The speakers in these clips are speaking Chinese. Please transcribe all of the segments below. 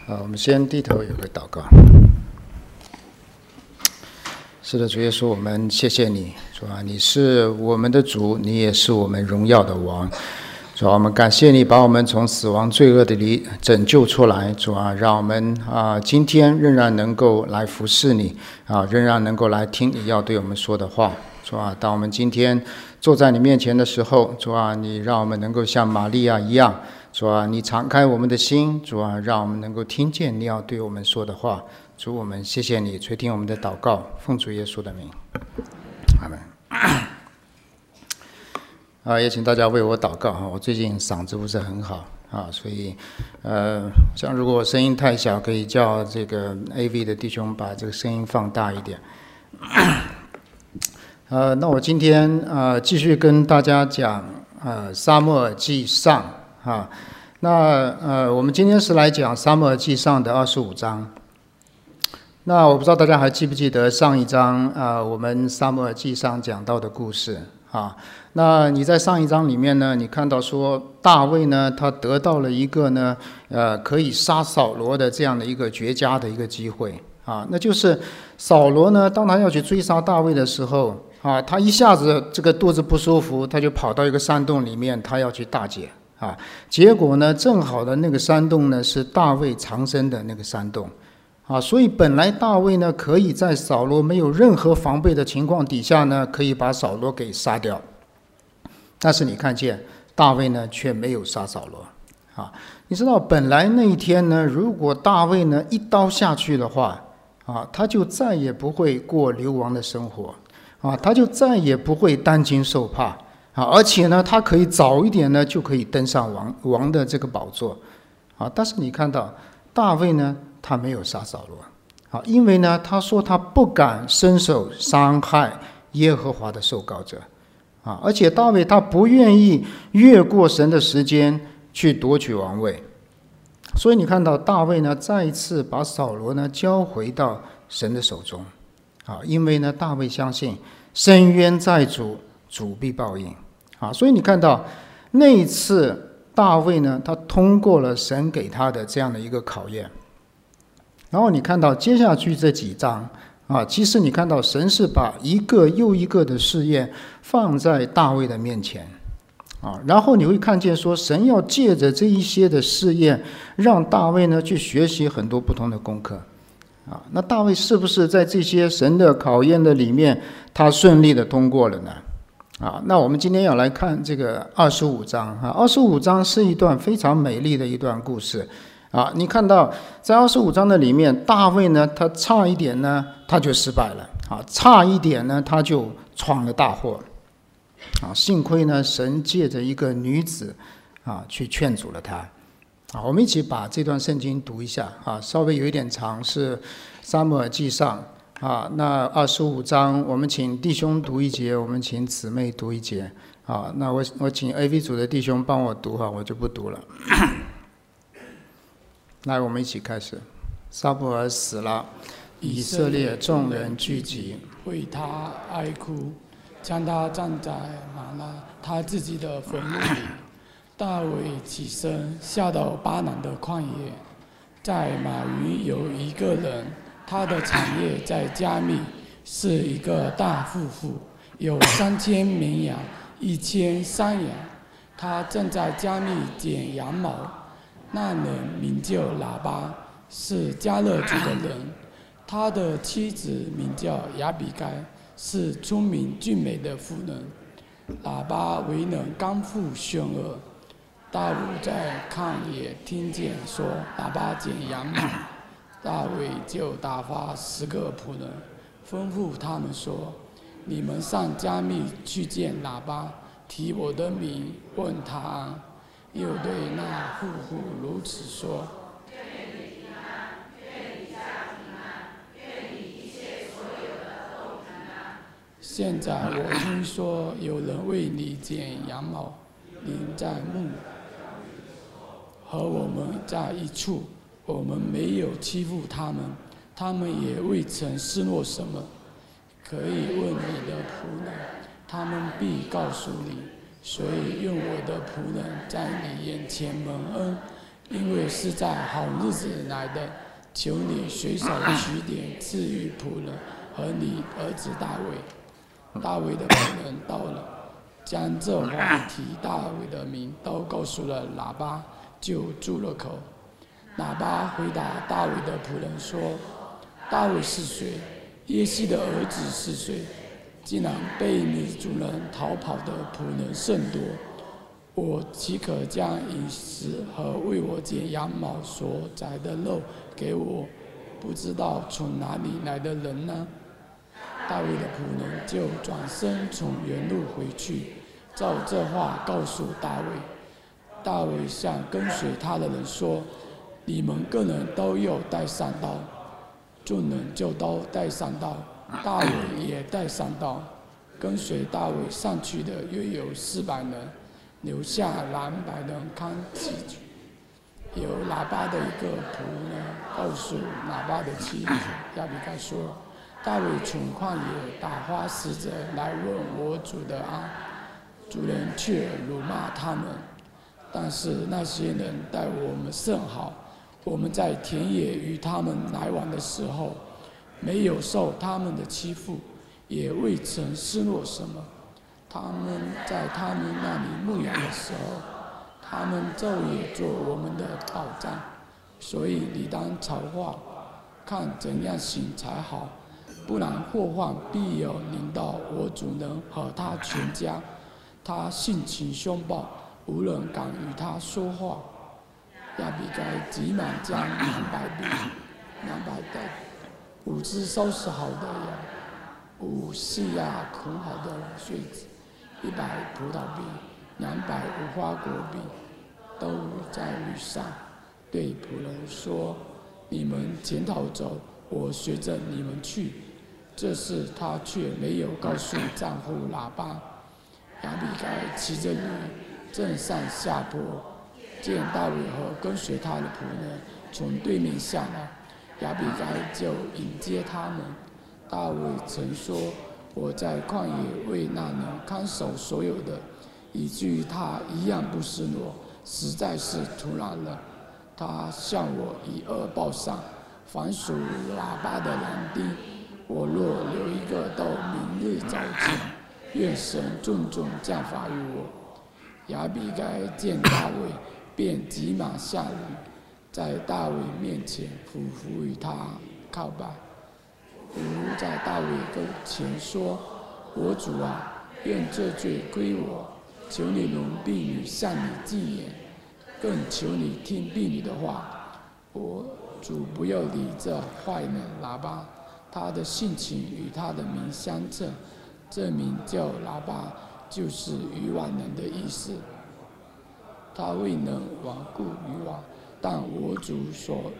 我们先低头有个祷告。是的，主耶稣，我们谢谢你，主啊，你是我们的主，你也是我们荣耀的王。主啊，我们感谢你把我们从死亡罪恶的里拯救出来。主啊，让我们今天仍然能够来服侍你仍然能够来听你要对我们说的话。主啊，当我们今天坐在你面前的时候，主啊，你让我们能够像玛利亚一样，主啊，你敞开我们的心，主啊，让我们能够听见你要对我们说的话。主，我们谢谢你垂听我们的祷告，奉主耶稣的名，阿门。也请大家为我祷告我最近嗓子不是很好所以像如果我声音太小，可以叫这个 AV 的弟兄把这个声音放大一点。那我今天继续跟大家讲撒母耳记上那我们今天是来讲撒母耳记上的25章。那我不知道大家还记不记得上一章我们撒母耳记上讲到的故事那你在上一章里面呢，你看到说大卫呢，他得到了一个呢可以杀扫罗的这样的一个绝佳的一个机会那就是扫罗呢，当他要去追杀大卫的时候他一下子这个肚子不舒服，他就跑到一个山洞里面，他要去大解结果呢，正好的那个山洞呢是大卫藏身的那个山洞所以本来大卫呢可以在扫罗没有任何防备的情况底下呢，可以把扫罗给杀掉。但是你看见大卫呢却没有杀扫罗你知道本来那一天呢，如果大卫呢一刀下去的话他就再也不会过流亡的生活他就再也不会担惊受怕而且呢他可以早一点呢就可以登上王的这个宝座但是你看到大卫呢，他没有杀扫罗因为呢他说他不敢伸手伤害耶和华的受膏者而且大卫他不愿意越过神的时间去夺取王位。所以你看到大卫呢再一次把扫罗呢交回到神的手中因为呢大卫相信伸冤在主，主必报应所以你看到那一次大卫呢他通过了神给他的这样的一个考验。然后你看到接下去这几章其实你看到神是把一个又一个的试验放在大卫的面前然后你会看见说神要借着这一些的试验让大卫呢去学习很多不同的功课那大卫是不是在这些神的考验的里面他顺利的通过了呢那我们今天要来看这个25章25章是一段非常美丽的一段故事你看到在25章的里面，大卫呢他差一点呢他就失败了差一点呢他就闯了大祸幸亏呢神借着一个女子去劝阻了他我们一起把这段圣经读一下稍微有一点长，是撒母耳记上那25章我们请弟兄读一节，我们请姊妹读一节那我请 AV 组的弟兄帮我读我就不读了来，我们一起开始。撒母耳死了，以色列众人聚集， 为他哀哭，将他葬在玛拿他自己的坟墓里。大卫起身下到巴南的旷野，在马云有一个人，他的产业在加密，是一个大富户，有3000绵羊，1000山羊。他正在加密剪羊毛。那人名叫喇叭，是迦勒族的人。他的妻子名叫亚比该，是聪明俊美的妇人。喇叭为人刚愎凶恶。大卫在旷野听见说喇叭剪羊毛，大卫就打发10个仆人，吩咐他们说：你们上加密去见喇叭，提我的名问他安。又对那富户如此说：愿你平安，愿你家平安，愿你一切所有的都平安。现在我听说有人为你剪羊毛，您在墓和我们在一处，我们没有欺负他们，他们也未曾示诺什么。可以问你的仆人，他们必告诉你。所以用我的仆人在你眼前蒙恩， 因为是在好日子来的，求你随手取点赐予仆人和你儿子大卫。大卫的仆人到了，将这话提大卫的名都告诉了喇叭，就住了口。喇叭回答大卫的仆人说：“大卫是谁？耶西的儿子是谁？竟然被你主人逃跑的仆人甚多。我岂可将饮食和为我剪羊毛所宰的肉给我不知道从哪里来的人呢？”大卫的仆人就转身从原路回去，照这话告诉大卫。大卫向跟随他的人说：“你们个人都要带上刀。”众人就都带上刀，大卫也带上刀。跟随大卫上去的约有400人，留下200人看器具。有喇叭的一个仆人告诉喇叭的妻子亚比该说：“大卫从旷野打发使者来问我主的安，主人却辱骂他们。但是那些人待我们甚好，我们在田野与他们来往的时候，没有受他们的欺负，也未曾失落什么。他们在他们那里牧养的时候，他们昼夜做我们的保障。所以你当筹划，看怎样行才好，不然祸患必有临到我主人和他全家。他性情凶暴，无人敢与他说话。”亚比该急忙将200袋5只收拾好的羊，5细亚捆好的穗子，100葡萄饼，200无花果饼，都在驴上，对仆人说：“你们前头走，我随着你们去。”这事他却没有告诉丈夫喇叭。亚比该骑着驴正上下坡，见大卫和跟随他的仆人从对面下来，亚比该就迎接他们。大卫曾说：“我在旷野为那人看守所有的，以至于他一样不失落，实在是突然了。他向我以恶报上，凡属喇叭的男丁，我若留一个到明日早晨，愿神重重降罚于我。”亚比该见大卫，便急忙下驴，在大卫面前俯伏于他靠拜，如在大卫跟前说：“我主啊，愿这罪归我，求你容婢女向你进言，更求你听婢女的话。我主不要理这坏人喇叭，他的性情与他的名相称，这名叫喇叭，就是愚顽人的意思。他未能顽固愚顽，但我主所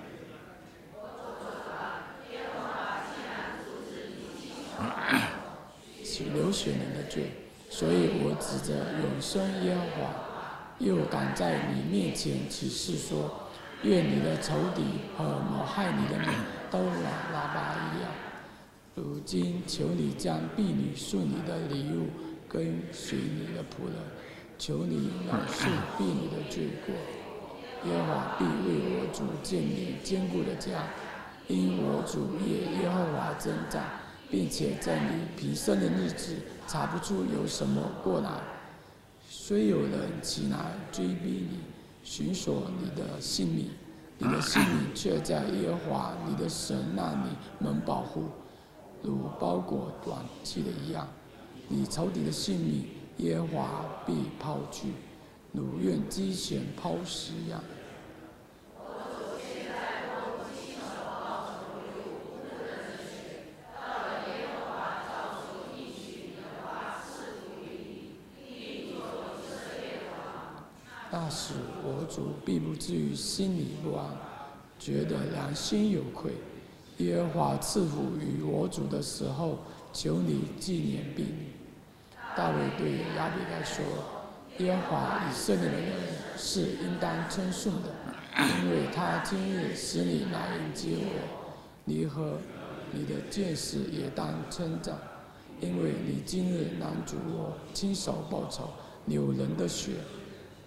起流血人的罪，所以我指着永生耶和华，又敢在你面前起誓说：愿你的仇敌和谋害你的人都喇叭一样。如今求你将婢女送你的礼物跟随你的仆人，求你饶恕婢女的罪过。耶和华必为我主建立坚固的家，因我主耶和华征战，并且在你平生的日子查不出有什么过来。虽有人起来追逼你，寻索你的性命，你的性命却在耶和华你的神那里蒙保护，如包裹短气的一样。你仇敌的性命，耶和华必抛去，如愿鸡弦抛石一样。那时我主必不至于心里不安，觉得良心有愧。耶和华赐福于我主的时候，求你纪念婢女。大卫对亚比该说：耶和华以色列的人是应当称颂的，因为他今日使你来迎接我，你和你的见识也当称赞，因为你今日拦阻我亲手报仇，流人的血。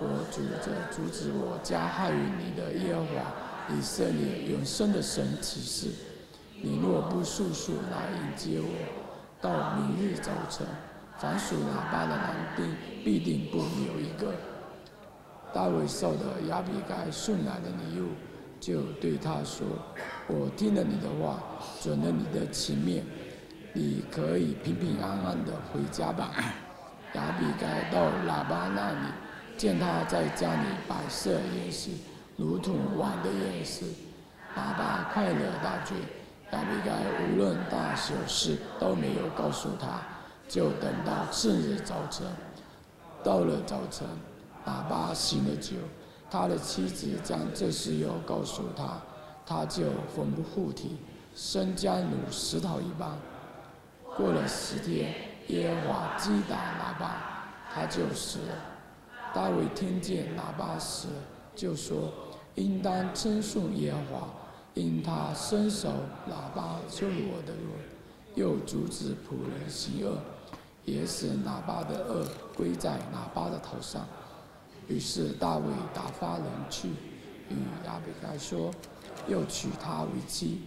我主着阻止我加害于你的耶和华以色列永生的神起誓，你若不速速来迎接我，到明日早晨，凡属拿巴的男丁必定不留一个。大卫受的亚比该顺来的礼物，就对他说：我听了你的话，准了你的情面，你可以平平安安的回家吧。亚比该到喇叭那里，见他在家里摆设宴席，如同玩的宴席。喇叭快乐大醉，亚比该无论大小事都没有告诉他，就等到次日早晨。到了早晨，喇叭醒了酒，他的妻子将这事又告诉他，他就缝不护体，生姜如石头一般。过了10天，耶和华击打拿巴，他就死了。大卫听见拿巴死了，就说：应当称颂耶和华，因他伸手拿巴羞辱我的人，又阻止仆人行恶，也使拿巴的恶归在拿巴的头上。于是大卫打发人去与亚比该说，又娶她为妻。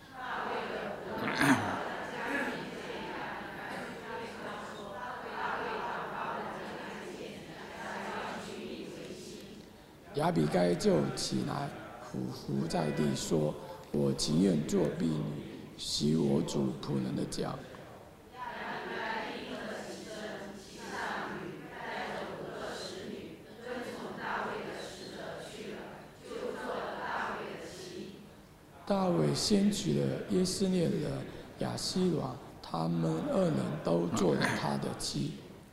亚比该就起来，俯伏在地说：我情愿做婢女，洗我主仆人的脚。大卫先娶了耶斯列人亚希阮，他们2人都做了他的妻。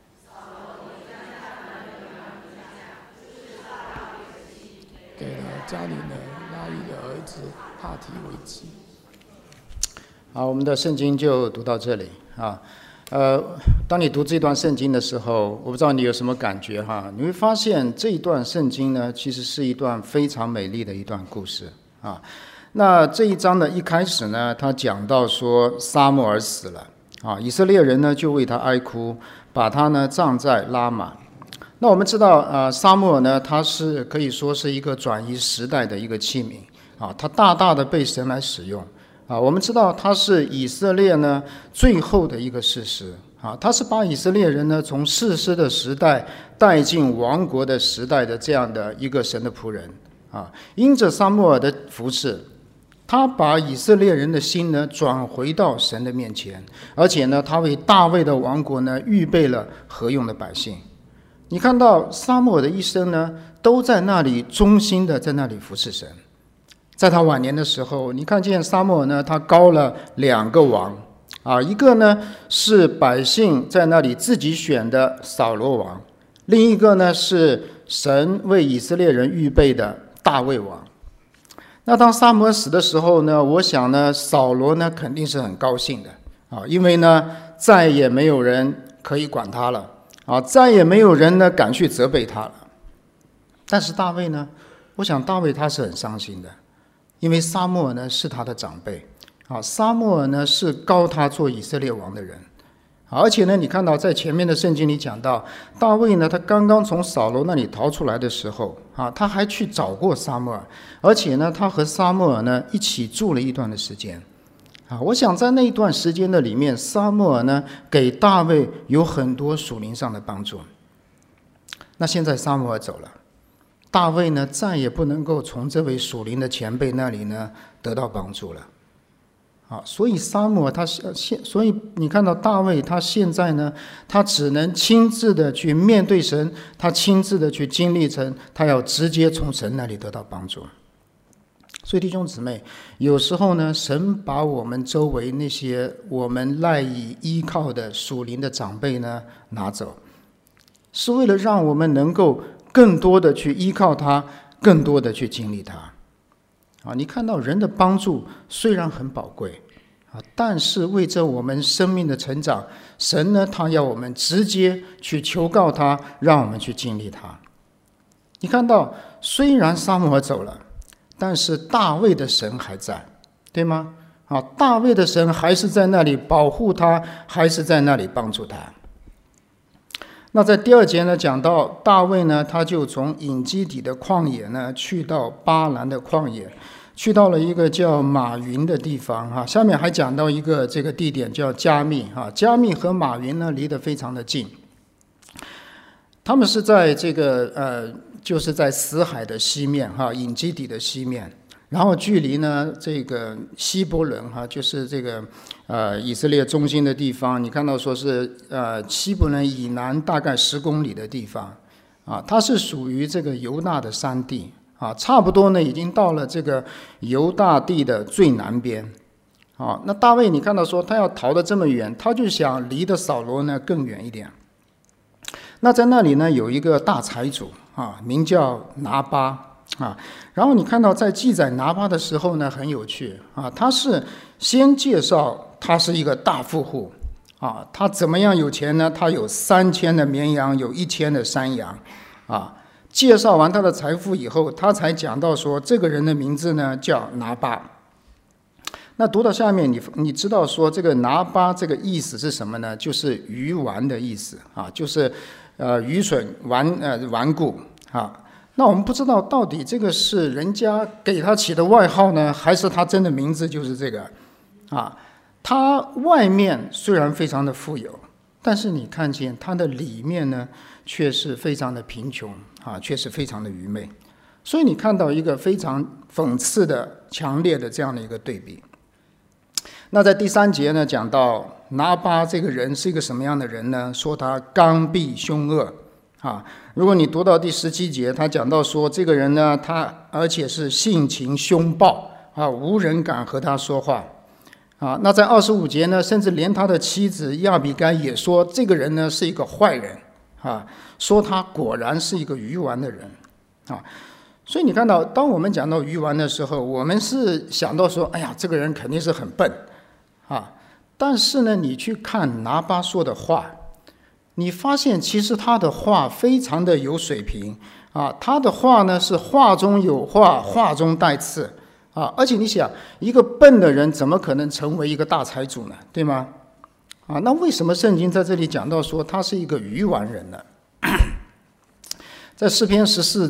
给了加里人拉伊的儿子帕提为妻。 好，我们的圣经就读到这里啊。当你读这段圣经的时候，我不知道你有什么感觉哈？你会发现这一段圣经呢，其实是一段非常美丽的一段故事啊。那这一章的一开始呢，他讲到说撒母耳死了啊，以色列人呢就为他哀哭，把他呢葬在拉玛。那我们知道，撒母耳呢，他是可以说是一个转移时代的一个器皿啊，他大大的被神来使用啊。我们知道他是以色列呢最后的一个士师啊，他是把以色列人呢从士师的时代带进王国的时代的这样的一个神的仆人啊。因着撒母耳的服侍，他把以色列人的心呢转回到神的面前，而且呢，他为大卫的王国呢预备了合用的百姓。你看到撒母耳的一生呢，都在那里忠心的在那里服侍神。在他晚年的时候，你看见撒母耳呢，他膏了2个王啊，一个呢是百姓在那里自己选的扫罗王，另一个呢是神为以色列人预备的大卫王。那当撒母耳死的时候呢，我想呢，扫罗呢肯定是很高兴的啊，因为呢再也没有人可以管他了啊，再也没有人呢敢去责备他了。但是大卫呢，我想大卫他是很伤心的，因为撒母耳呢是他的长辈啊，撒母耳呢是膏他做以色列王的人。而且呢，你看到在前面的圣经里讲到，大卫呢，他刚刚从扫罗那里逃出来的时候啊，他还去找过撒母耳，而且呢，他和撒母耳呢一起住了一段的时间啊。我想在那一段时间的里面，撒母耳呢给大卫有很多属灵上的帮助。那现在撒母耳走了，大卫呢再也不能够从这位属灵的前辈那里呢得到帮助了。啊，所以撒母耳所以你看到大卫他现在呢，他只能亲自的去面对神，他亲自的去经历神，他要直接从神那里得到帮助。所以弟兄姊妹，有时候呢，神把我们周围那些我们赖以依靠的属灵的长辈呢拿走，是为了让我们能够更多的去依靠他，更多的去经历他。啊，你看到人的帮助虽然很宝贵啊，但是为着我们生命的成长，神呢，他要我们直接去求告他，让我们去经历他。你看到，虽然撒母耳走了，但是大卫的神还在，对吗？啊，大卫的神还是在那里保护他，还是在那里帮助他。 那在第2节呢，讲到大卫呢，他就从隐基底的旷野呢，去到巴兰的旷野，去到了一个叫马云的地方哈。下面还讲到一个这个地点叫加密哈，加密和马云呢离得非常的近，他们是在这个就是在死海的西面哈，隐基底的西面。然后距离呢这个希伯伦哈，就是这个以色列中心的地方，你看到说是希伯伦以南大概10公里的地方啊，它是属于这个犹大的山地啊，差不多呢已经到了这个犹大地的最南边啊。那大卫你看到说他要逃得这么远，他就想离的扫罗呢更远一点。那在那里呢有一个大财主啊，名叫拿巴。然后你看到在记载拿巴的时候呢，很有趣啊，他是先介绍他是一个大富户啊，他怎么样有钱呢？他有3000的绵羊，有1000的山羊啊。介绍完他的财富以后，他才讲到说这个人的名字呢叫拿巴。那读到下面，你知道说这个拿巴这个意思是什么呢？就是愚顽的意思啊，就是愚蠢顽固啊。那我们不知道到底这个是人家给他起的外号呢，还是他真的名字就是这个啊？他外面虽然非常的富有，但是你看见他的里面呢，却是非常的贫穷啊，却是非常的愚昧。所以你看到一个非常讽刺的、强烈的这样的一个对比。那在第3节呢，讲到拿巴这个人是一个什么样的人呢？说他刚愎凶恶。如果你读到第17节，他讲到说这个人呢，他而且是性情凶暴无人敢和他说话那在25节呢，甚至连他的妻子亚比该也说这个人呢是一个坏人说他果然是一个愚顽的人所以你看到，当我们讲到愚顽的时候，我们是想到说，哎呀，这个人肯定是很笨但是呢，你去看拿巴说的话，你发现其实他的话非常的有水平他的话呢是话中有话，话中带刺而且你想，一个笨的人怎么可能成为一个大财主呢？对吗？那为什么圣经在这里讲到说他是一个愚顽人呢？在诗篇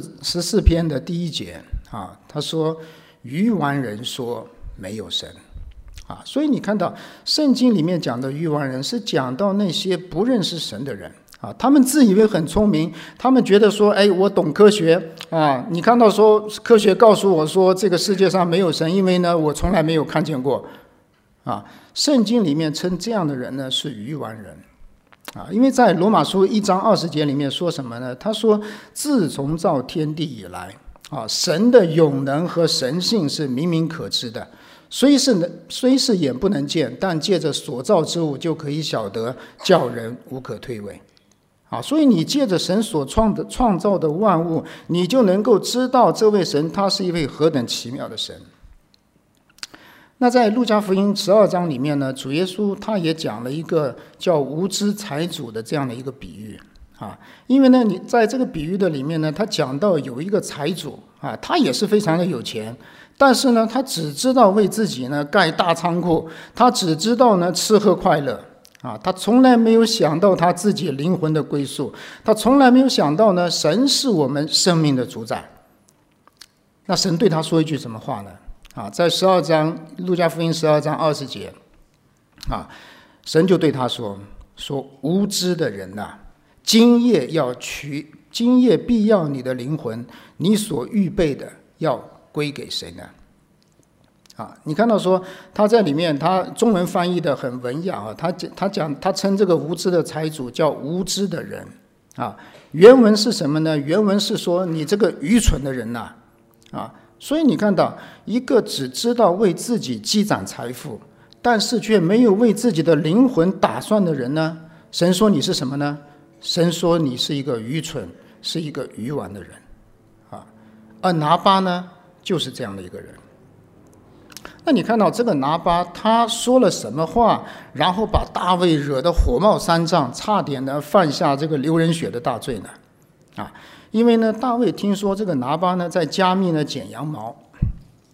14篇的第1节他说愚顽人说没有神所以你看到圣经里面讲的愚顽人是讲到那些不认识神的人他们自以为很聪明，他们觉得说，哎，我懂科学你看到说科学告诉我说这个世界上没有神，因为呢我从来没有看见过圣经里面称这样的人呢是愚顽人因为在罗马书1章20节里面说什么呢？他说自从造天地以来神的永能和神性是明明可知的，虽是眼不能见，但借着所造之物就可以晓得，叫人无可推诿所以你借着神所创造的万物，你就能够知道这位神他是一位何等奇妙的神。那在路加福音12章里面呢，主耶稣他也讲了一个叫无知财主的这样的一个比喻因为呢你在这个比喻的里面呢，他讲到有一个财主他也是非常的有钱，但是呢他只知道为自己呢盖大仓库，他只知道呢吃喝快乐他从来没有想到他自己灵魂的归宿，他从来没有想到呢神是我们生命的主宰。那神对他说一句什么话呢？在路加福音12章20节神就对他说无知的人今夜必要你的灵魂，你所预备的要归给谁呢？你看到说他在里面，他中文翻译的很文雅他称这个无知的财主叫无知的人原文是什么呢？原文是说你这个愚蠢的人所以你看到一个只知道为自己积攒财富，但是却没有为自己的灵魂打算的人呢，神说你是什么呢？神说你是一个愚蠢，是一个愚顽的人而拿巴呢就是这样的一个人。那你看到这个拿巴他说了什么话，然后把大卫惹得火冒三丈，差点呢犯下这个流人血的大罪呢因为呢大卫听说这个拿巴呢在加密呢剪羊毛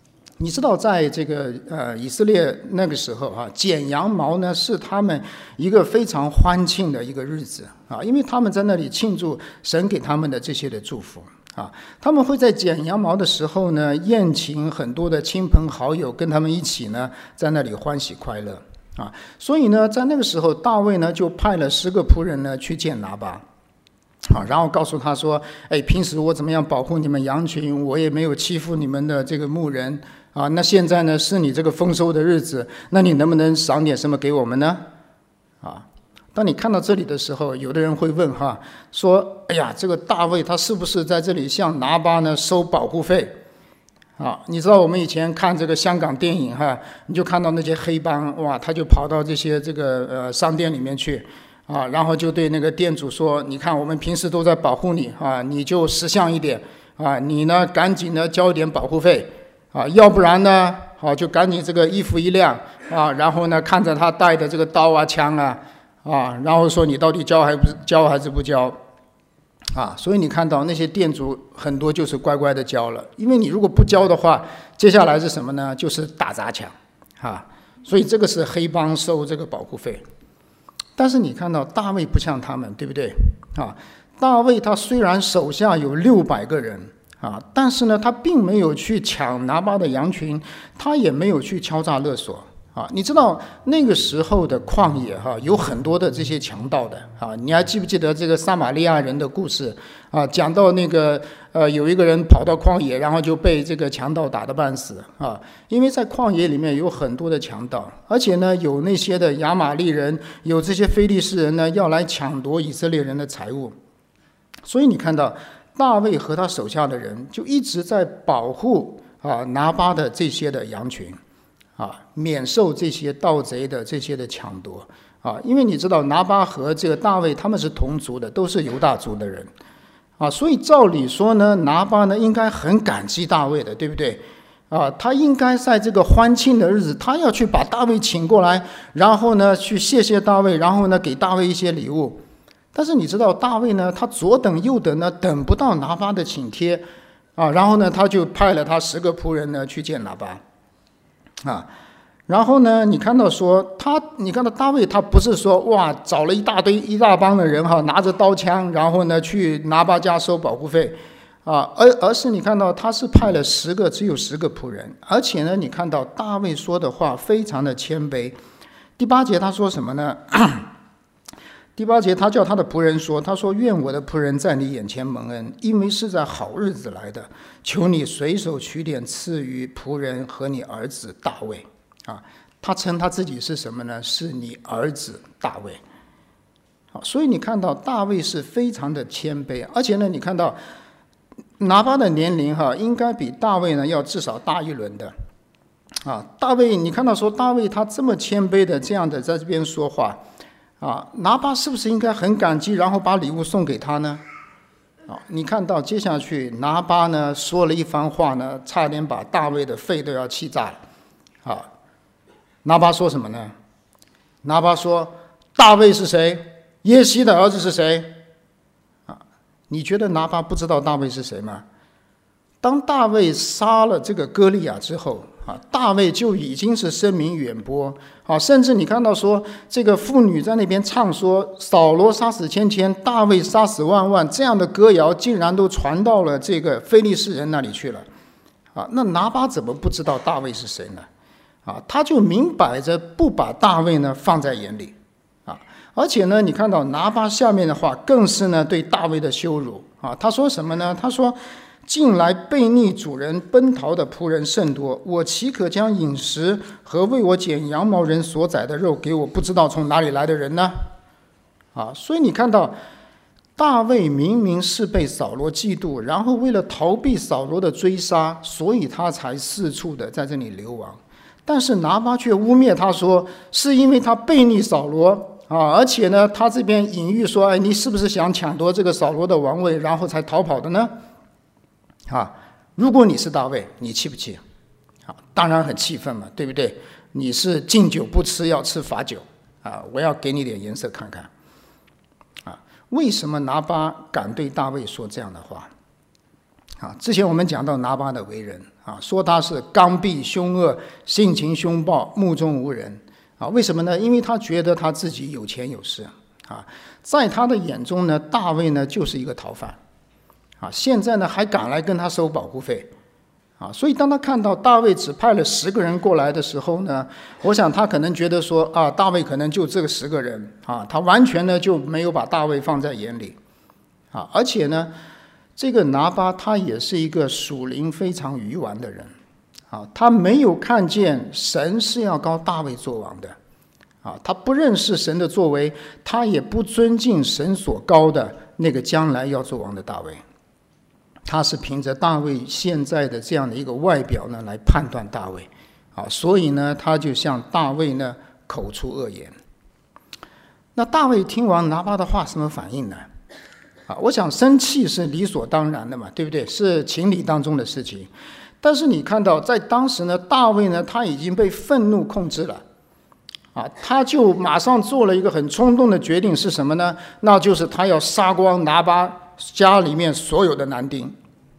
你知道，在这个以色列那个时候啊，剪羊毛呢是他们一个非常欢庆的一个日子啊，因为他们在那里庆祝神给他们的这些的祝福啊。他们会在剪羊毛的时候呢，宴请很多的亲朋好友，跟他们一起呢在那里欢喜快乐啊。所以呢，在那个时候，大卫呢就派了10个仆人呢去见拿巴。然后告诉他说：“平时我怎么样保护你们羊群，我也没有欺负你们的这个牧人啊。那现在呢，是你这个丰收的日子，那你能不能赏点什么给我们呢？”啊，当你看到这里的时候，有的人会问说：“哎呀，这个大卫他是不是在这里向拿巴呢收保护费？”啊，你知道我们以前看这个香港电影你就看到那些黑帮哇，他就跑到这些这个商店里面去。然后就对那个店主说：“你看，我们平时都在保护你你就识相一点你呢赶紧的交一点保护费要不然呢就赶紧这个衣服一晾然后呢看着他带的这个刀枪然后说你到底交还是不交所以你看到那些店主很多就是乖乖的交了，因为你如果不交的话，接下来是什么呢？就是打砸抢所以这个是黑帮收这个保护费。但是你看到大卫不像他们，对不对大卫他虽然手下有600个人但是呢，他并没有去抢拿巴的羊群，他也没有去敲诈勒索你知道那个时候的旷野有很多的这些强盗的你还记不记得这个撒玛利亚人的故事讲到那个有一个人跑到旷野，然后就被这个强盗打得半死因为在旷野里面有很多的强盗，而且呢有那些的亚玛利人，有这些非利士人呢要来抢夺以色列人的财物，所以你看到大卫和他手下的人就一直在保护拿巴的这些的羊群免受这些盗贼的这些的抢夺因为你知道拿巴和这个大卫他们是同族的，都是犹大族的人所以照理说呢，拿巴呢应该很感激大卫的，对不对他应该在这个欢庆的日子，他要去把大卫请过来，然后呢去谢谢大卫，然后呢给大卫一些礼物。但是你知道大卫呢，他左等右等呢，等不到拿巴的请帖然后呢他就派了他10个仆人呢去见拿巴然后呢你看到大卫他不是说哇找了一大帮的人拿着刀枪，然后呢去拿巴家收保护费而是你看到他是派了只有10个仆人，而且呢你看到大卫说的话非常的谦卑。第8节他说什么呢？第8节他叫他的仆人说，他说：“愿我的仆人在你眼前蒙恩，因为是在好日子来的，求你随手取点赐予仆人和你儿子大卫。”他称他自己是什么呢？是你儿子大卫。所以你看到大卫是非常的谦卑，而且呢你看到拿巴的年龄应该比大卫呢要至少大一轮的大卫你看到说大卫他这么谦卑的这样的在这边说话拿巴是不是应该很感激，然后把礼物送给他呢？你看到接下去拿巴呢说了一番话呢，差点把大卫的肺都要气炸了拿巴说什么呢？拿巴说：“大卫是谁？耶西的儿子是谁？”你觉得拿巴不知道大卫是谁吗？当大卫杀了这个歌利亚之后大卫就已经是声名远播甚至你看到说这个妇女在那边唱说扫罗杀死千千，大卫杀死万万，这样的歌谣竟然都传到了这个非利士人那里去了那拿巴怎么不知道大卫是谁呢？他就明摆着不把大卫呢放在眼里而且呢你看到拿巴下面的话更是呢对大卫的羞辱他说什么呢？他说：“近来悖逆主人奔逃的仆人甚多，我岂可将饮食和为我剪羊毛人所宰的肉给我不知道从哪里来的人呢？”所以你看到大卫明明是被扫罗嫉妒，然后为了逃避扫罗的追杀，所以他才四处的在这里流亡，但是拿巴却污蔑他说是因为他悖逆扫罗而且呢他这边隐喻说你是不是想抢夺这个扫罗的王位，然后才逃跑的呢？如果你是大卫，你气不气？当然很气愤嘛，对不对？你是敬酒不吃，要吃罚酒我要给你点颜色看看为什么拿巴敢对大卫说这样的话之前我们讲到拿巴的为人说他是刚愎凶恶、性情凶暴、目中无人为什么呢？因为他觉得他自己有钱有势在他的眼中呢，大卫呢就是一个逃犯现在呢还赶来跟他收保护费所以当他看到大卫只派了10个人过来的时候呢，我想他可能觉得说大卫可能就这个10个人他完全呢就没有把大卫放在眼里而且呢，这个拿巴他也是一个属灵非常愚顽的人他没有看见神是要膏大卫做王的他不认识神的作为，他也不尊敬神所膏的那个将来要做王的大卫。他是凭着大卫现在的这样的一个外表呢来判断大卫所以呢他就向大卫呢口出恶言。那大卫听完拿巴的话什么反应呢？我想生气是理所当然的嘛，对不对？是情理当中的事情。但是你看到在当时呢，大卫呢他已经被愤怒控制了他就马上做了一个很冲动的决定，是什么呢？那就是他要杀光拿巴家里面所有的男丁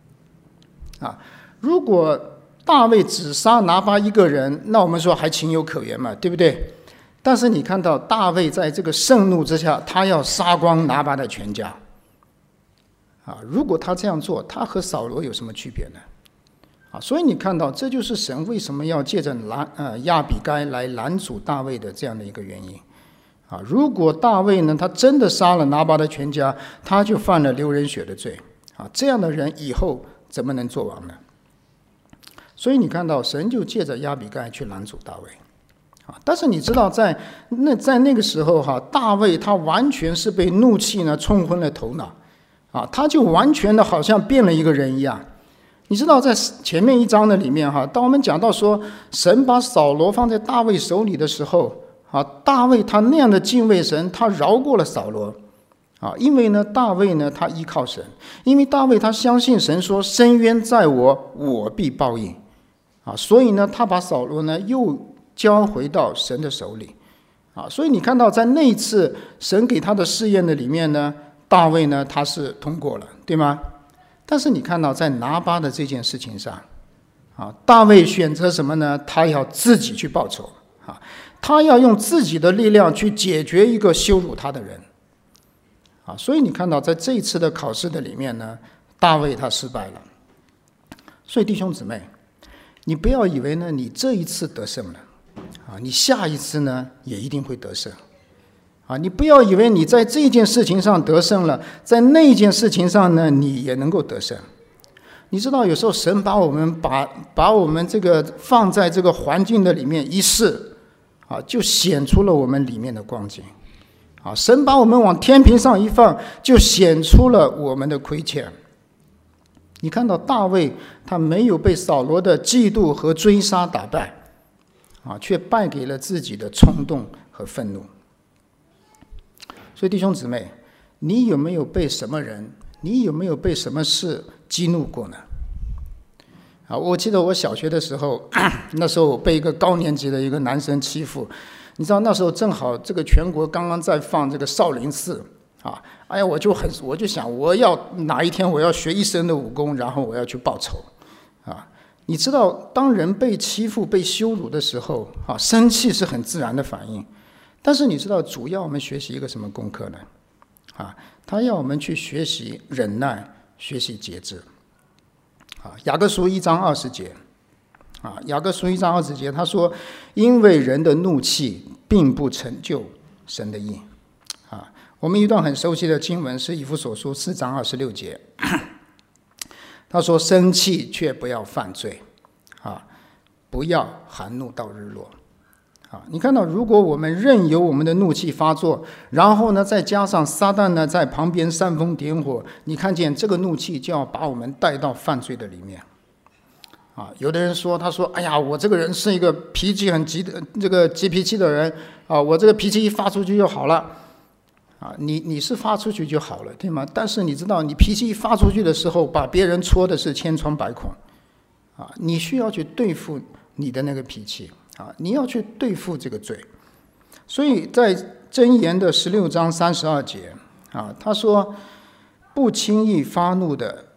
如果大卫只杀拿巴一个人，那我们说还情有可原嘛，对不对？但是你看到大卫在这个盛怒之下，他要杀光拿巴的全家如果他这样做，他和扫罗有什么区别呢？所以你看到这就是神为什么要借着亚比该来拦阻大卫的这样的一个原因如果大卫呢他真的杀了拿巴的全家，他就犯了流人血的罪这样的人以后怎么能做王呢？所以你看到神就借着亚比该去拦阻大卫但是你知道在那个时候大卫他完全是被怒气呢冲昏了头脑他就完全的好像变了一个人一样。你知道在前面一章的里面当我们讲到说神把扫罗放在大卫手里的时候大卫他那样的敬畏神，他饶过了扫罗因为呢大卫呢他依靠神，因为大卫他相信神说伸冤在我，我必报应所以呢他把扫罗呢又交回到神的手里所以你看到在那一次神给他的试验的里面呢，大卫呢他是通过了，对吗？但是你看到在拿巴的这件事情上大卫选择什么呢？他要自己去报仇他要用自己的力量去解决一个羞辱他的人所以你看到在这一次的考试的里面呢，大卫他失败了。所以弟兄姊妹，你不要以为呢你这一次得胜了你下一次呢也一定会得胜你不要以为你在这件事情上得胜了，在那件事情上呢你也能够得胜。你知道有时候神把我们这个放在这个环境的里面一试就显出了我们里面的光景神把我们往天平上一放，就显出了我们的亏欠。你看到大卫他没有被扫罗的嫉妒和追杀打败却败给了自己的冲动和愤怒。所以弟兄姊妹，你有没有被什么人，你有没有被什么事激怒过呢？我记得我小学的时候，那时候我被一个高年级的一个男生欺负。你知道那时候正好这个全国刚刚在放这个少林寺哎呀，我就想我要哪一天我要学一身的武功，然后我要去报仇你知道当人被欺负被羞辱的时候生气是很自然的反应。但是你知道主要我们学习一个什么功课呢？他要我们去学习忍耐，学习节制雅各书1章20节雅各书1章20节他说，因为人的怒气并不成就神的义我们一段很熟悉的经文是以弗所书4章26节他说，生气却不要犯罪不要含怒到日落你看到如果我们任由我们的怒气发作，然后呢再加上撒旦呢在旁边煽风点火，你看见这个怒气就要把我们带到犯罪的里面有的人说，他说哎呀，我这个人是一个脾气很急的这个急脾气的人我这个脾气一发出去就好了你是发出去就好了，对吗？但是你知道你脾气一发出去的时候，把别人戳的是千疮百孔你需要去对付你的那个脾气你要去对付这个罪。所以在箴言的16章32节他说，不轻易发怒的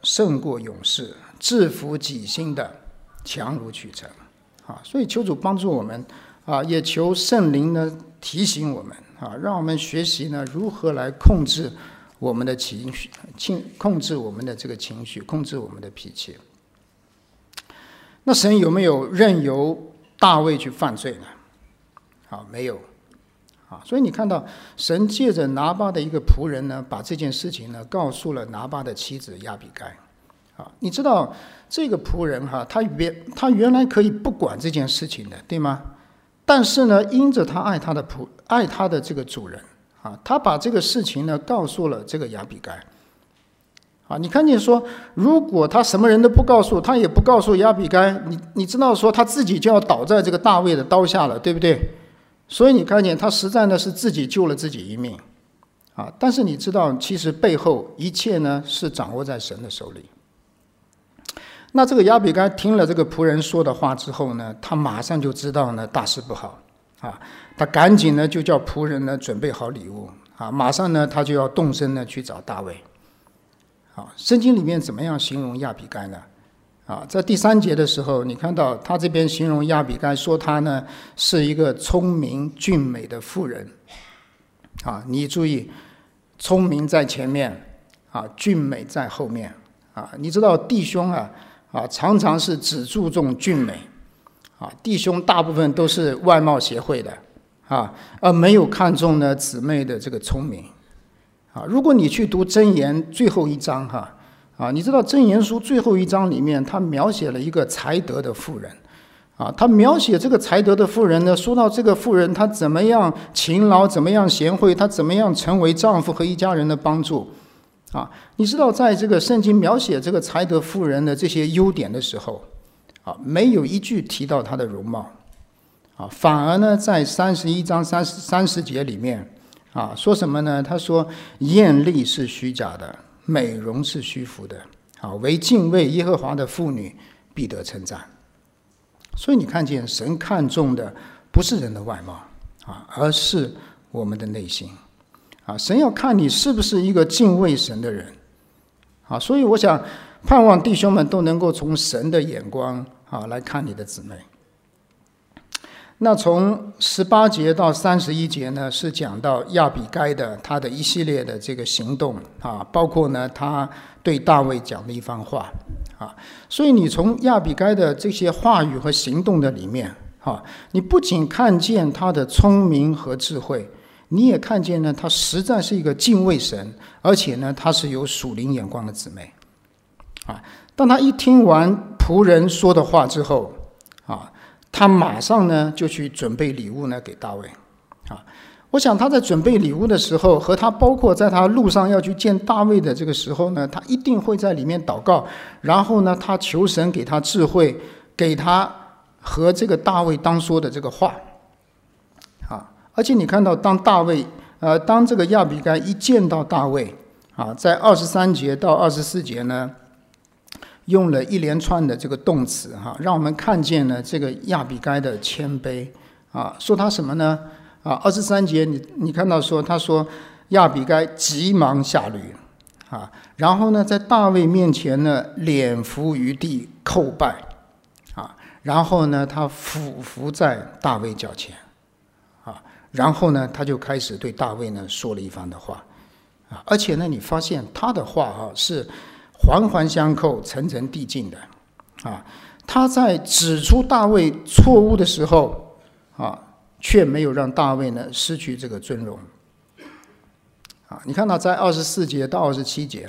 胜过勇士，制服己心的强如取成。所以求主帮助我们也求圣灵呢提醒我们让我们学习呢如何来控制我们的情绪，控制我们的这个情绪，控制我们的脾气。那神有没有任由大卫去犯罪呢？没有。所以你看到神借着拿巴的一个仆人呢，把这件事情呢告诉了拿巴的妻子亚比该。你知道这个仆人他原来可以不管这件事情的，对吗？但是呢，因着他爱他的这个主人他把这个事情呢告诉了这个亚比该。你看见说，如果他什么人都不告诉，他也不告诉亚比该，你知道说他自己就要倒在这个大卫的刀下了，对不对？所以你看见他实在呢是自己救了自己一命但是你知道其实背后一切呢是掌握在神的手里。那这个亚比该听了这个仆人说的话之后呢，他马上就知道呢大事不好他赶紧呢就叫仆人呢准备好礼物马上呢他就要动身呢去找大卫。圣经里面怎么样形容亚比该呢？在第3节的时候，你看到他这边形容亚比该说他呢是一个聪明俊美的妇人你注意，聪明在前面俊美在后面你知道弟兄常常是只注重俊美弟兄大部分都是外貌协会的而没有看重呢姊妹的这个聪明如果你去读箴言最后一章你知道箴言书最后一章里面他描写了一个才德的妇人他描写这个才德的妇人呢，说到这个妇人她怎么样勤劳，怎么样贤惠，她怎么样成为丈夫和一家人的帮助你知道在这个圣经描写这个才德妇人的这些优点的时候没有一句提到她的容貌反而呢在31章30节里面说什么呢？他说艳丽是虚假的，美容是虚浮的唯敬畏耶和华的妇女必得称赞。所以你看见神看重的不是人的外貌而是我们的内心神要看你是不是一个敬畏神的人所以我想盼望弟兄们都能够从神的眼光来看你的姊妹。那从18节到31节呢，是讲到亚比该的他的一系列的这个行动包括呢他对大卫讲的一番话所以你从亚比该的这些话语和行动的里面你不仅看见他的聪明和智慧，你也看见呢他实在是一个敬畏神，而且呢他是有属灵眼光的姊妹当他一听完仆人说的话之后他马上呢就去准备礼物呢给大卫我想他在准备礼物的时候，和他包括在他路上要去见大卫的这个时候呢，他一定会在里面祷告，然后呢他求神给他智慧，给他和这个大卫当说的这个话而且你看到当这个亚比该一见到大卫在23节到24节呢用了一连串的这个动词让我们看见了这个亚比该的谦卑说他什么呢23节你看到说他说亚比该急忙下驴然后呢在大卫面前呢脸伏于地叩拜然后呢他俯伏在大卫脚前然后呢他就开始对大卫呢说了一番的话而且呢你发现他的话是环环相扣，层层递进的他在指出大卫错误的时候却没有让大卫呢失去这个尊荣你看到在24节到27节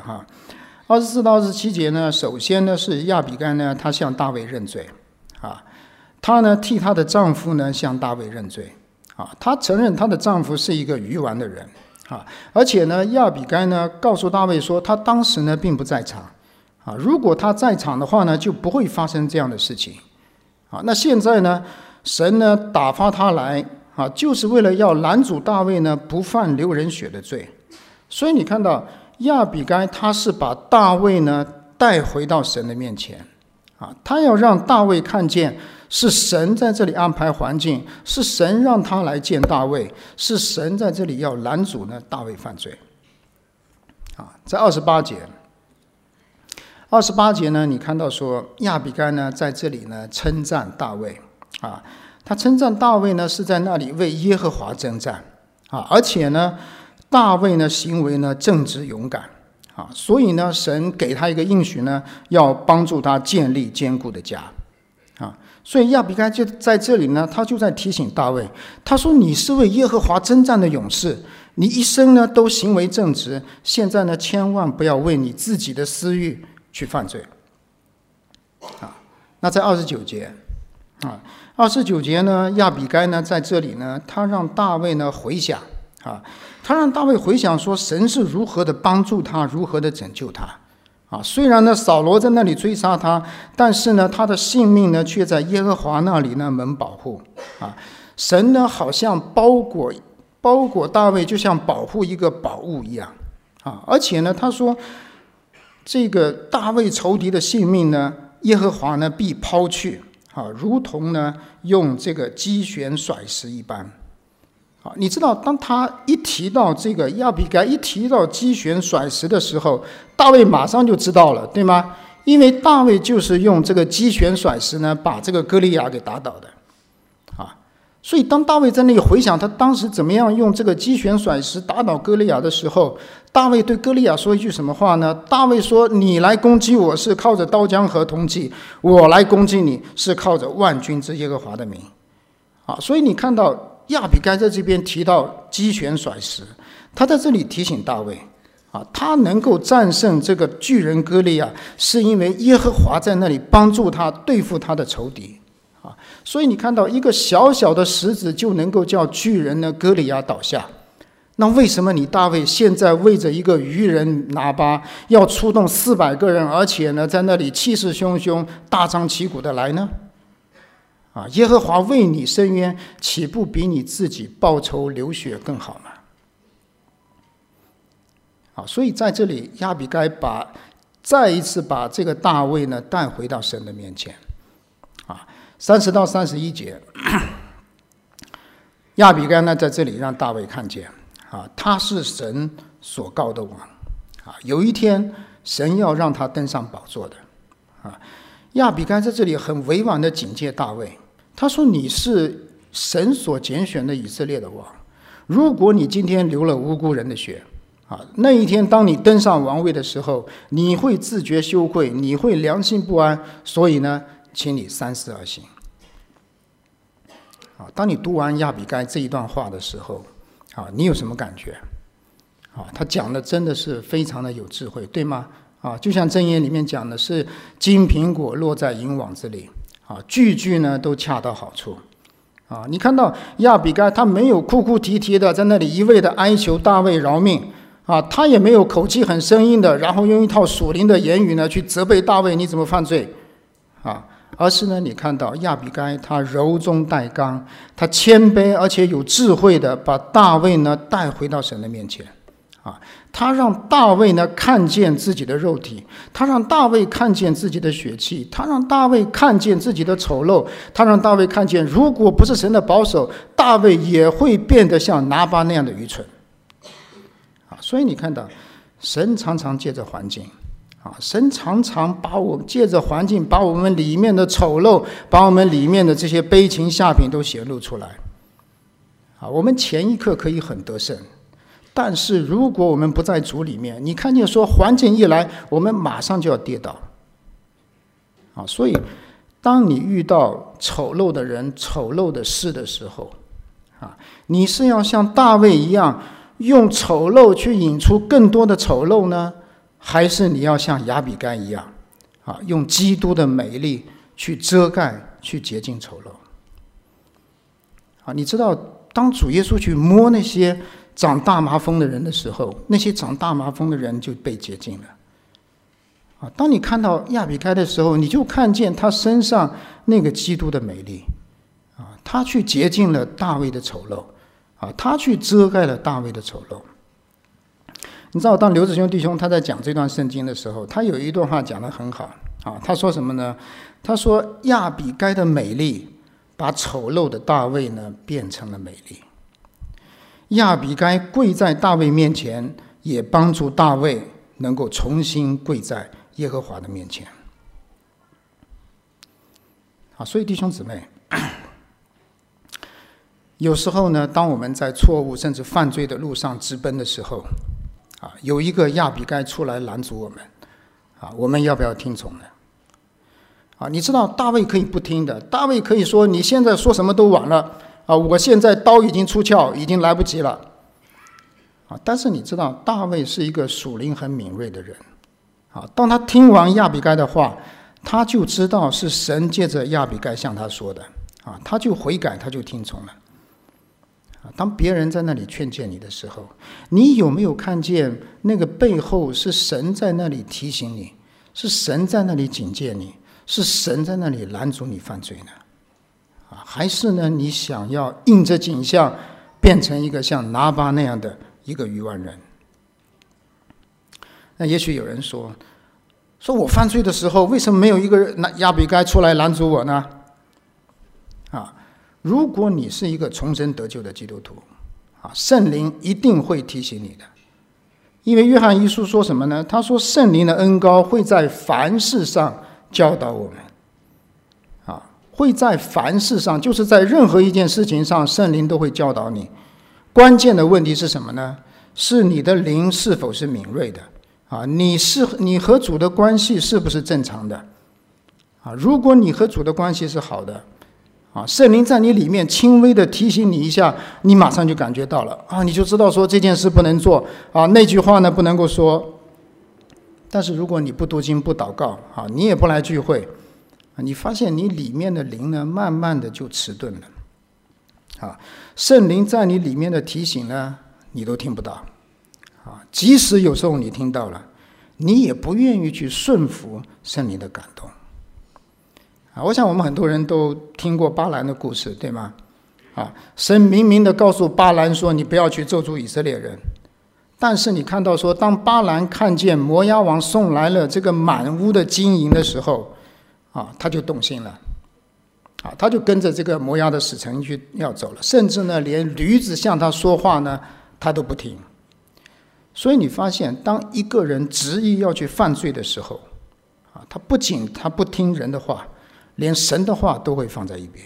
24到27节呢，首先呢是亚比该呢他向大卫认罪她呢替她的丈夫呢向大卫认罪她承认她的丈夫是一个愚顽的人而且呢亚比该呢告诉大卫说她当时呢并不在场如果她在场的话呢就不会发生这样的事情那现在呢神呢打发她来就是为了要拦阻大卫呢不犯流人血的罪。所以你看到亚比该她是把大卫呢带回到神的面前她要让大卫看见是神在这里安排环境，是神让他来见大卫，是神在这里要拦阻呢大卫犯罪在28节 28节呢，你看到说亚比该呢在这里呢称赞大卫啊，他称赞大卫呢是在那里为耶和华征战啊，而且呢大卫呢行为呢正直勇敢啊，所以呢神给他一个应许呢，要帮助他建立坚固的家啊。所以亚比该就在这里呢，他就在提醒大卫，他说你是为耶和华征战的勇士，你一生呢都行为正直，现在呢千万不要为你自己的私欲去犯罪啊。那在29节啊，29节呢，亚比该呢在这里呢，他让大卫呢回想啊，他让大卫回想说神是如何的帮助他，如何的拯救他啊。虽然呢扫罗在那里追杀他，但是呢他的性命呢却在耶和华那里呢蒙保护啊。神呢好像包裹大卫，就像保护一个宝物一样啊。而且呢他说这个大卫仇敌的性命呢，耶和华呢必抛去啊，如同呢用这个机旋甩石一般啊。你知道当他一提到这个亚比该一提到机旋甩石的时候，大卫马上就知道了，对吗？因为大卫就是用这个机旋甩石呢把这个歌利亚给打倒的啊。所以当大卫在那里回想他当时怎么样用这个机旋甩石打倒歌利亚的时候，大卫对歌利亚说一句什么话呢？大卫说，你来攻击我是靠着刀枪和铜器，我来攻击你是靠着万军之耶和华的名啊。所以你看到亚比该在这边提到机旋甩石，他在这里提醒大卫啊，他能够战胜这个巨人歌利亚，是因为耶和华在那里帮助他对付他的仇敌啊。所以你看到一个小小的石子就能够叫巨人呢歌利亚倒下，那为什么你大卫现在为着一个愚人拿巴要出动400个人，而且呢在那里气势汹汹大张旗鼓的来呢？啊，耶和华为你伸冤，岂不比你自己报仇流血更好吗？啊，所以在这里亚比该再一次把这个大卫呢带回到神的面前啊。30到31节，亚比该呢在这里让大卫看见啊，他是神所膏的王啊，有一天神要让他登上宝座的啊。亚比该在这里很委婉的警戒大卫，他说你是神所拣选的以色列的王，如果你今天流了无辜人的血啊，那一天当你登上王位的时候，你会自觉羞愧，你会良心不安，所以呢请你三思而行啊。当你读完亚比该这一段话的时候啊，你有什么感觉啊？他讲的真的是非常的有智慧，对吗？啊，就像箴言里面讲的是金苹果落在银网子里啊，句句呢都恰到好处啊。你看到亚比该他没有哭哭啼啼的在那里一味的哀求大卫饶命啊，他也没有口气很生硬的，然后用一套属灵的言语呢去责备大卫你怎么犯罪啊，而是呢你看到亚比该他柔中带刚，他谦卑而且有智慧的把大卫呢带回到神的面前啊。他让大卫呢看见自己的肉体，他让大卫看见自己的血气，他让大卫看见自己的丑陋，他让大卫看见如果不是神的保守，大卫也会变得像拿巴那样的愚蠢啊。所以你看到神常常借着环境啊，神常常把我们借着环境把我们里面的丑陋，把我们里面的这些悲情下品都显露出来啊。我们前一刻可以很得胜，但是如果我们不在主里面，你看见说环境一来，我们马上就要跌倒啊。所以当你遇到丑陋的人、丑陋的事的时候啊，你是要像大卫一样用丑陋去引出更多的丑陋呢，还是你要像亚比该一样啊，用基督的美丽去遮盖、去洁净丑陋啊？你知道当主耶稣去摸那些长大麻风的人的时候，那些长大麻风的人就被洁净了啊。当你看到亚比该的时候，你就看见他身上那个基督的美丽啊，他去洁净了大卫的丑陋啊，他去遮盖了大卫的丑陋。你知道当刘子兄弟兄他在讲这段圣经的时候，他有一段话讲得很好啊。他说什么呢？他说亚比该的美丽把丑陋的大卫呢变成了美丽，亚比该跪在大卫面前，也帮助大卫能够重新跪在耶和华的面前。所以弟兄姊妹，有时候呢，当我们在错误甚至犯罪的路上直奔的时候，有一个亚比该出来拦阻我们，我们要不要听从呢？你知道大卫可以不听的，大卫可以说你现在说什么都晚了，我现在刀已经出鞘，已经来不及了。但是你知道大卫是一个属灵很敏锐的人，当他听完亚比该的话，他就知道是神借着亚比该向他说的，他就悔改，他就听从了。当别人在那里劝诫你的时候，你有没有看见那个背后是神在那里提醒你，是神在那里警戒你，是神在那里拦阻你犯罪呢？还是呢，你想要应着景象变成一个像拿巴那样的一个愚顽人？那也许有人说我犯罪的时候，为什么没有一个亚比该出来拦阻我呢？如果你是一个重生得救的基督徒，圣灵一定会提醒你的。因为约翰一书说什么呢？他说圣灵的恩膏会在凡事上教导我们，会在凡事上，就是在任何一件事情上，圣灵都会教导你。关键的问题是什么呢？是你的灵是否是敏锐的，你和主的关系是不是正常的？如果你和主的关系是好的，圣灵在你里面轻微的提醒你一下，你马上就感觉到了，你就知道说这件事不能做，那句话呢不能够说。但是如果你不读经不祷告，你也不来聚会，你发现你里面的灵呢慢慢的就迟钝了。圣灵在你里面的提醒呢你都听不到，即使有时候你听到了，你也不愿意去顺服圣灵的感动。我想我们很多人都听过巴兰的故事，对吗？神明明的告诉巴兰说你不要去咒诅以色列人，但是你看到说当巴兰看见摩押王送来了这个满屋的金银的时候，他就动心了，他就跟着这个摩押的使臣去要走了，甚至呢连驴子向他说话呢他都不听。所以你发现当一个人执意要去犯罪的时候，他不仅他不听人的话，连神的话都会放在一边。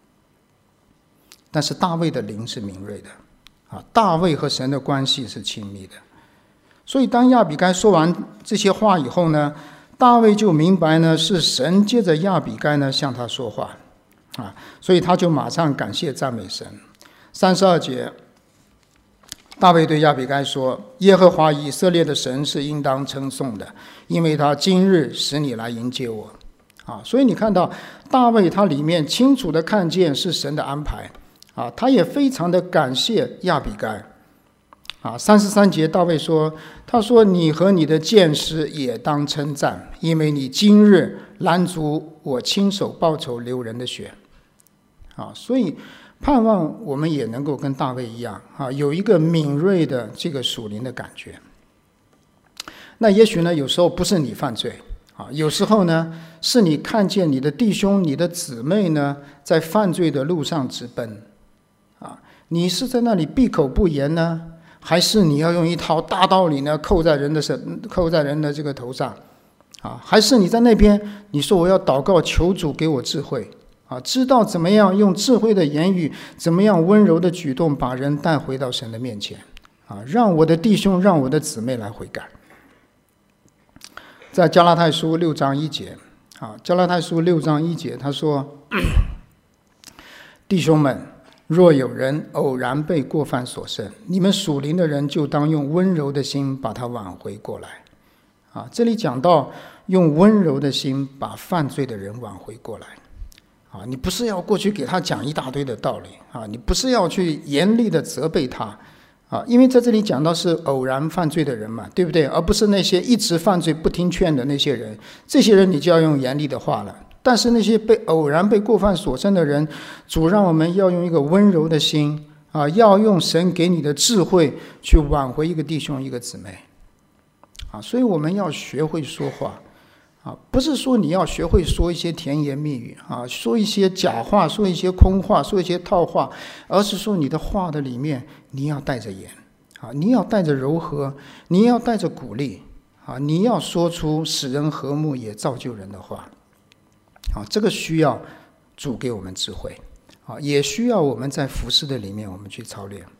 但是大卫的灵是敏锐的，大卫和神的关系是亲密的。所以当亚比该说完这些话以后呢，大卫就明白呢是神借着亚比该呢向他说话，所以他就马上感谢赞美神。32节，大卫对亚比该说：耶和华以色列的神是应当称颂的，因为他今日使你来迎接我。所以你看到大卫他里面清楚的看见是神的安排，他也非常的感谢亚比该。33节大卫说，他说你和你的剑士也当称赞，因为你今日拦阻我亲手报仇流人的血。所以盼望我们也能够跟大卫一样，有一个敏锐的这个属灵的感觉。那也许呢有时候不是你犯罪，有时候呢是你看见你的弟兄你的姊妹呢在犯罪的路上直奔，你是在那里闭口不言呢，还是你要用一套大道理呢扣在人的这个头上，还是你在那边你说我要祷告求主给我智慧，知道怎么样用智慧的言语，怎么样温柔的举动把人带回到神的面前，让我的弟兄让我的姊妹来悔改。在加拉太书6章1节，加拉太书6章1节他说弟兄们，若有人偶然被过犯所胜，你们属灵的人就当用温柔的心把他挽回过来。这里讲到用温柔的心把犯罪的人挽回过来。你不是要过去给他讲一大堆的道理，你不是要去严厉的责备他，因为在这里讲到是偶然犯罪的人嘛，对不对？而不是那些一直犯罪不听劝的那些人，这些人你就要用严厉的话了。但是那些偶然被过犯所生的人，主让我们要用一个温柔的心，要用神给你的智慧去挽回一个弟兄一个姊妹。所以我们要学会说话，不是说你要学会说一些甜言蜜语，说一些假话，说一些空话，说一些套话，而是说你的话的里面你要带着盐，你要带着柔和，你要带着鼓励， 你要说出使人和睦也造就人的话，这个需要主给我们智慧，也需要我们在服事的里面我们去操练。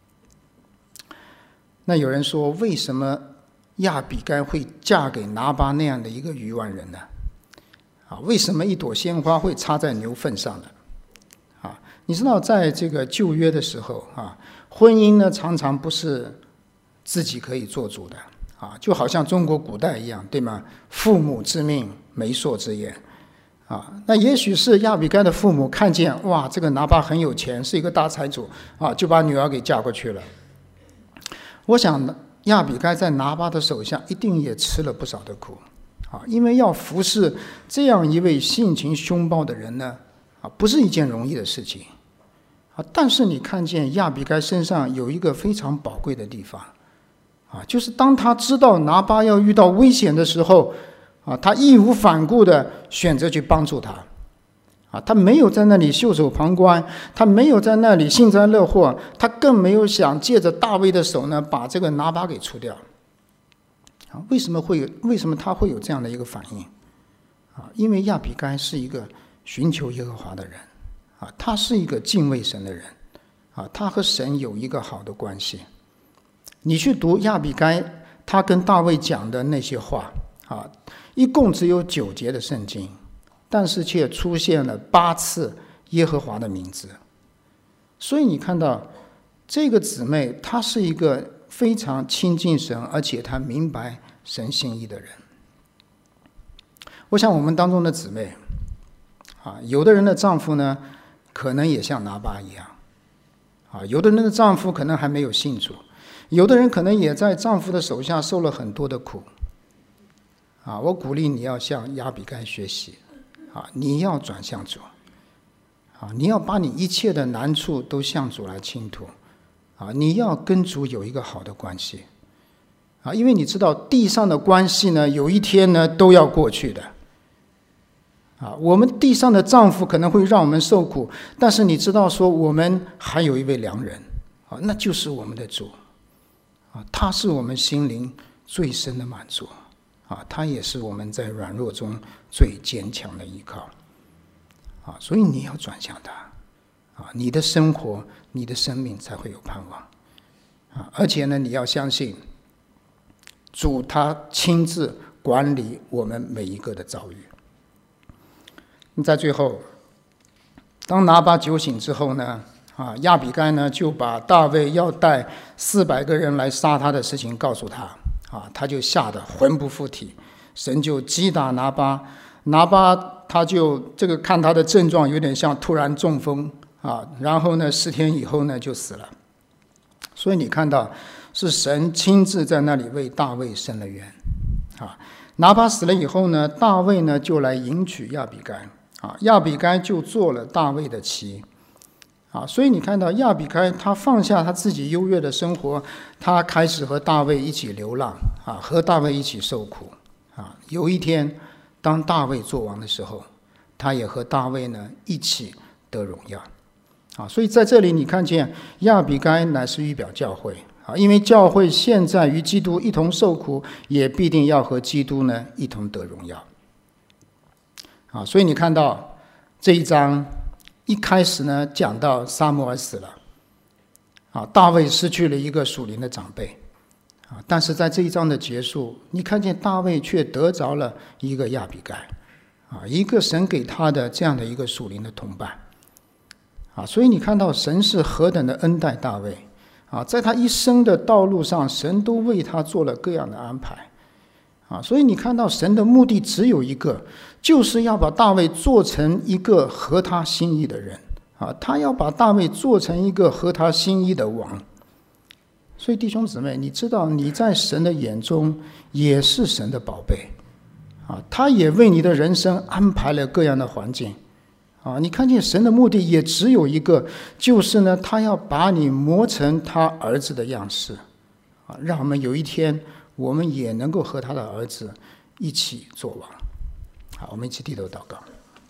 那有人说，为什么亚比该会嫁给拿巴那样的一个愚顽人呢？为什么一朵鲜花会插在牛粪上呢？你知道，在这个旧约的时候婚姻呢常常不是自己可以做主的就好像中国古代一样，对吗？父母之命，媒妁之言那也许是亚比该的父母看见，哇，这个拿巴很有钱，是一个大财主就把女儿给嫁过去了。我想亚比该在拿巴的手下一定也吃了不少的苦因为要服侍这样一位性情凶暴的人呢不是一件容易的事情但是你看见亚比该身上有一个非常宝贵的地方就是当他知道拿巴要遇到危险的时候他义无反顾地选择去帮助他他没有在那里袖手旁观，他没有在那里幸灾乐祸，他更没有想借着大卫的手呢把这个拿巴给除掉为什么他会有这样的一个反应因为亚比该是一个寻求耶和华的人他是一个敬畏神的人他和神有一个好的关系。你去读亚比该他跟大卫讲的那些话一共只有9节的圣经，但是却出现了8次耶和华的名字。所以你看到这个姊妹，她是一个非常亲近神，而且她明白神心意的人。我想我们当中的姊妹有的人的丈夫呢可能也像拿巴一样有的人的丈夫可能还没有信主，有的人可能也在丈夫的手下受了很多的苦我鼓励你要向亚比该学习你要转向主你要把你一切的难处都向主来倾吐你要跟主有一个好的关系因为你知道地上的关系呢有一天呢都要过去的我们地上的丈夫可能会让我们受苦，但是你知道说我们还有一位良人那就是我们的主他是我们心灵最深的满足他也是我们在软弱中最坚强的依靠所以你要转向他你的生活你的生命才会有盼望而且呢你要相信主他亲自管理我们每一个的遭遇。在最后当拿巴酒醒之后呢亚比该呢就把大卫要带400个人来杀他的事情告诉他他就吓得魂不附体，神就击打拿巴，拿巴他就这个看他的症状有点像突然中风然后呢10天以后呢就死了。所以你看到是神亲自在那里为大卫伸了冤拿巴死了以后呢，大卫呢就来迎娶亚比该亚比该就做了大卫的妻所以你看到亚比该他放下他自己优越的生活，他开始和大卫一起流浪和大卫一起受苦有一天当大卫做王的时候，他也和大卫呢一起得荣耀所以在这里你看见亚比该乃是预表教会因为教会现在与基督一同受苦，也必定要和基督呢一同得荣耀所以你看到这一章一开始呢讲到撒母耳死了大卫失去了一个属灵的长辈但是在这一章的结束，你看见大卫却得着了一个亚比该一个神给他的这样的一个属灵的同伴所以你看到神是何等的恩待大卫在他一生的道路上，神都为他做了各样的安排所以你看到神的目的只有一个，就是要把大卫做成一个合他心意的人他要把大卫做成一个合他心意的王。所以弟兄姊妹，你知道你在神的眼中也是神的宝贝他也为你的人生安排了各样的环境你看见神的目的也只有一个，就是呢他要把你磨成他儿子的样式让我们有一天我们也能够和他的儿子一起做王。好，我们一起低头祷告。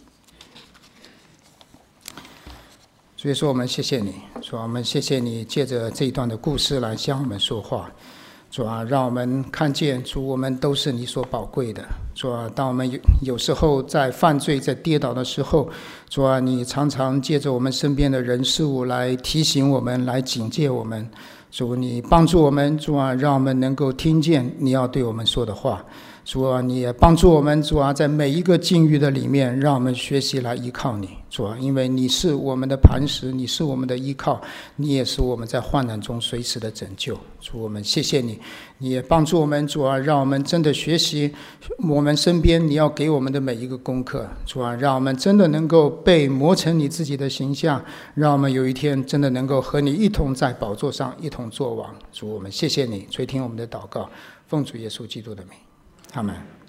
所以说我们谢谢你，说我们谢谢你借着这一段的故事来向我们说话。 主啊，让我们看见主，我们都是你所宝贵的。主啊，当我们有时候在犯罪、在跌倒的时候，主啊，你常常借着我们身边的人事物来提醒我们，来警戒我们。主，你帮助我们，主啊，让我们能够听见你要对我们说的话。主啊，你也帮助我们，主啊，在每一个境遇的里面，让我们学习来依靠你。主啊，因为你是我们的磐石，你是我们的依靠，你也是我们在患难中随时的拯救。主，我们谢谢你，你也帮助我们，主啊，让我们真的学习我们身边你要给我们的每一个功课。主啊，让我们真的能够被磨成你自己的形象，让我们有一天真的能够和你一同在宝座上一同作王。主，我们谢谢你，垂听我们的祷告，奉主耶稣基督的名，阿们。